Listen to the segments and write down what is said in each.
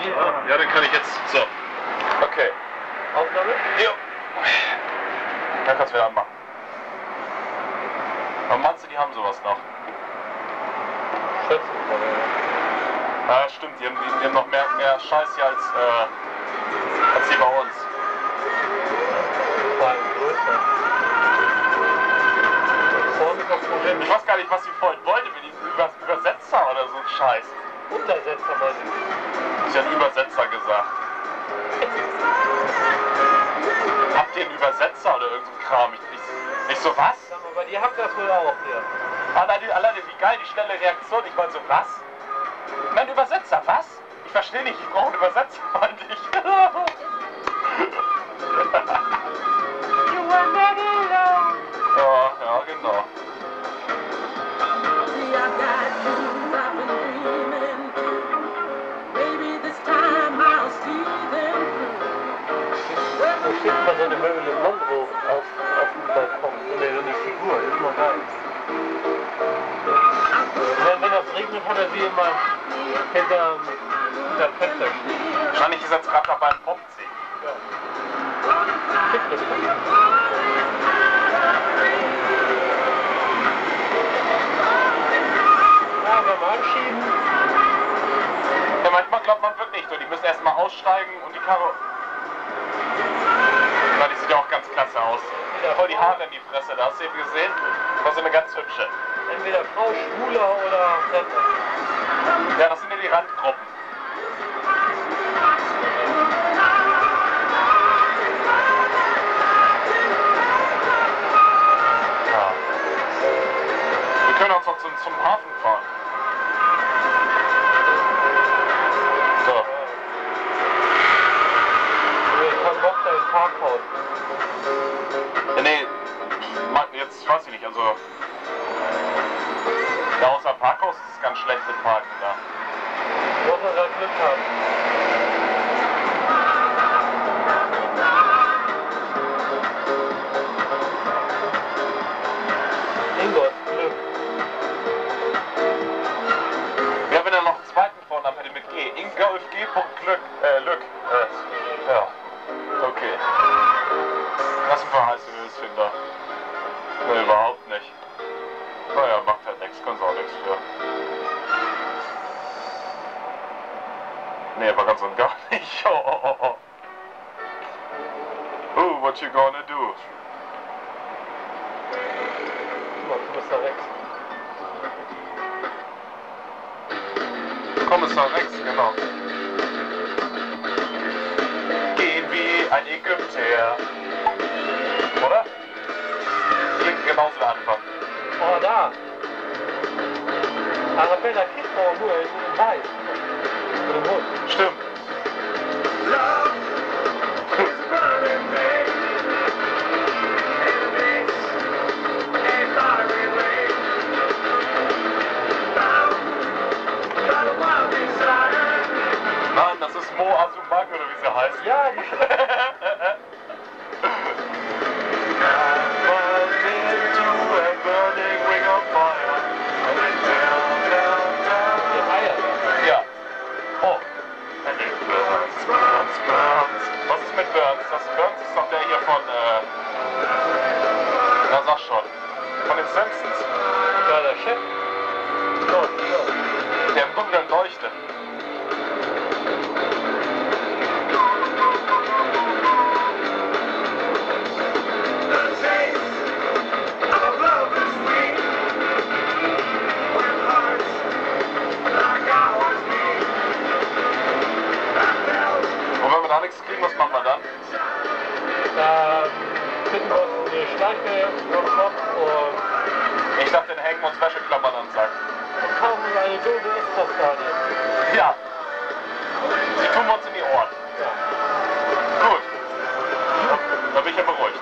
Ja, dann kann ich jetzt. So. Okay. Aufnahme? Jo. Dann kannst du wieder anmachen. Aber meinst du, die haben sowas noch? Schätze ich Ja, stimmt. Die haben noch mehr Scheiß hier als die bei uns. Vor allem größer. Vorne ist das Problem. Ich weiß gar nicht, was sie vorhin wollte mit diesem Übersetzer oder so ein Scheiß. Untersetzer, meine ich. Sie hat Übersetzer gesagt. Habt ihr einen Übersetzer oder irgend so ein Kram? Ich so, was? Sag mal, bei dir habt ihr das wohl auch hier. Alleine, wie geil die schnelle Reaktion. Ich meine so, was? Mein Übersetzer, was? Ich verstehe nicht, ich brauche einen Übersetzer, meinte ich. Ja, genau. Wo steht mal so eine Marilyn Monroe auf dem Balkon? Ne, so eine Figur, ist mal geil. Wenn das regnet, hat er sie immer hinter Fenster stehen. Wahrscheinlich ist jetzt gerade noch beim Popsee. Ja. Kippt das mal. Ja, wenn wir anschieben. Ja, manchmal glaubt man wirklich so, die müssen erstmal aussteigen und die Karo... Na, die sieht ja auch ganz klasse aus. Ja, voll die Haare in die Fresse, da hast du eben gesehen. Das ist eine ganz hübsche. Entweder Frau, Schwuler oder Fremder. Ja, das sind ja die Randgruppen. Ja. Wir können auch noch zum Hafen fahren. So. Ich hab Bock da im Parkhaus. Nee, jetzt weiß ich nicht, also... Da außer Parkhaus ist es ganz schlecht mit Parken da. Muss man da Glück haben. Ingolf, Glück. Ja, wenn er noch einen zweiten Vornamen hätte mit G. Ingolf G. Glück. Lück. Ja. Okay. Was ein verheißendes Finder. Ne, überhaupt nicht. Naja, macht halt nichts, kannst auch nichts für. Nee, aber ganz und gar nicht. Oh, what you gonna do? Guck mal, Kommissar Rex. Kommissar Rex, genau. Gehen wie ein Ägypter. Oder? Klingt genauso der Anfang. Oh, da. Arabella Kidmore nur in weiß. Mit dem Hund. Stimmt. Nein, das ist Mo Azumaki oder wie sie heißt. Ja, die Schrift. Ja. Oh. Was ist mit Burns? Das Burns ist doch der hier von, na sag schon, von den Simpsons. Ja, der Chef. Ja. Der im Dunkeln leuchtet. Und wenn wir da nichts kriegen, was machen wir dann? Finden wir uns eine Schleife am Kopf und Ich dachte, dann hängen wir uns Wäscheklammern an den Sack. kaufen wir eine doofe Ist-Postkarte. Ja. Sie tun wir uns in die Ohren. Ja. Gut. Da bin ich ja beruhigt.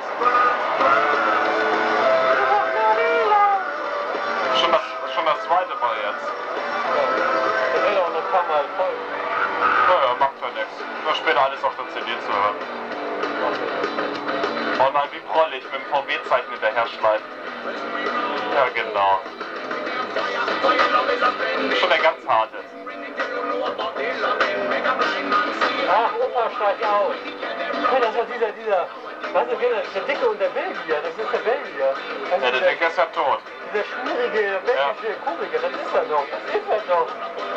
Schon das zweite Mal jetzt. Ja. Das wird auch noch ein paar Mal voll. Naja, macht ja nichts. Nur später alles auf der CD zu hören. Oh nein, wie prollig mit dem VW-Zeichen hinterher schleifen. Ja, genau. Schon der ganz harte. steig aus. Hey, das war dieser, was ist das? Der Dicke und der Belgier, das ist der Belgier. Ja, der Dicke ist ja tot. Dieser schwierige belgische Komiker, das ist er doch, das ist er doch.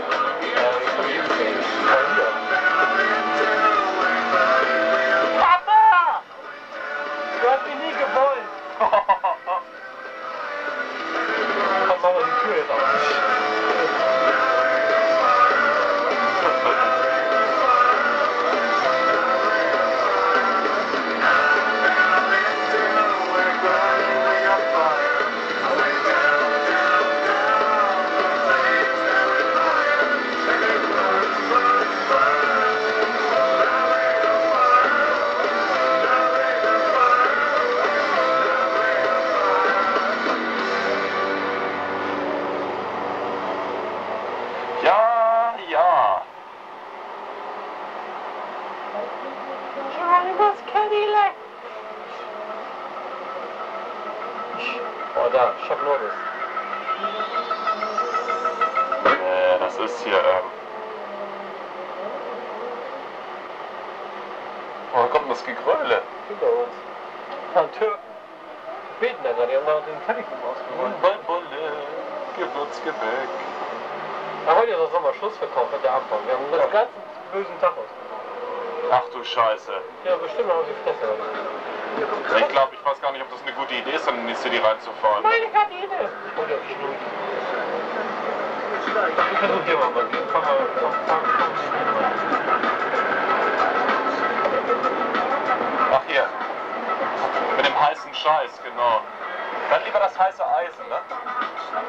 Papa! Du hast mich nie gewollt. Komm, mach mal die Tür jetzt auf. Ja. Drivers Cadillac. Oh, da, Chuck Norris. Das ist hier, Woher kommt denn das Gegröle? Hinter uns. Von Türken. Beten da gerade, die haben da den Teppichbogen ausgeholt. Bei Bolle, Gewürzgebäck. Aber heute ist der Sommerschluss verkauft, der Anfang. Wir haben den ganzen bösen Tag ausgeholt. Ach du Scheiße. Ja, bestimmt haben sie Fresse. Ich glaube, ich weiß gar nicht, ob das eine gute Idee ist, dann in die City reinzufahren. Meine Kantine! Oder Schnur. Ich versuche hier mal, komm mal. Ach hier. Mit dem heißen Scheiß, genau. Dann lieber das heiße Eisen, ne?